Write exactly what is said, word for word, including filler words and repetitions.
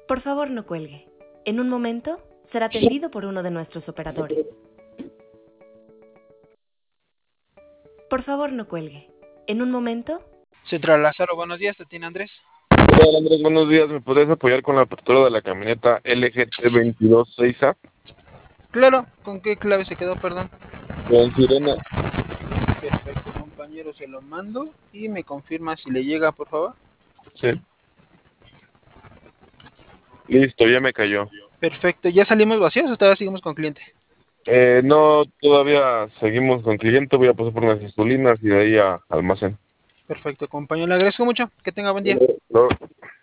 Por favor, no cuelgue. En un momento, será atendido por uno de nuestros operadores. Por favor, no cuelgue. En un momento... Central Lázaro, buenos días, ¿te tiene Andrés? ¿Qué tal, Andrés? Buenos días. ¿Me podrías apoyar con la apertura de la camioneta L G T veintidós seis A? Claro, ¿con qué clave se quedó, perdón? Con sirena. Perfecto, compañero, se lo mando y me confirma si le llega, por favor. Sí. Listo, ya me cayó. Perfecto, ¿ya salimos vacíos o todavía seguimos con cliente? Eh, no, todavía seguimos con cliente. Voy a pasar por unas insulinas y de ahí a almacén. Perfecto, compañero, le agradezco mucho, que tenga buen día. No.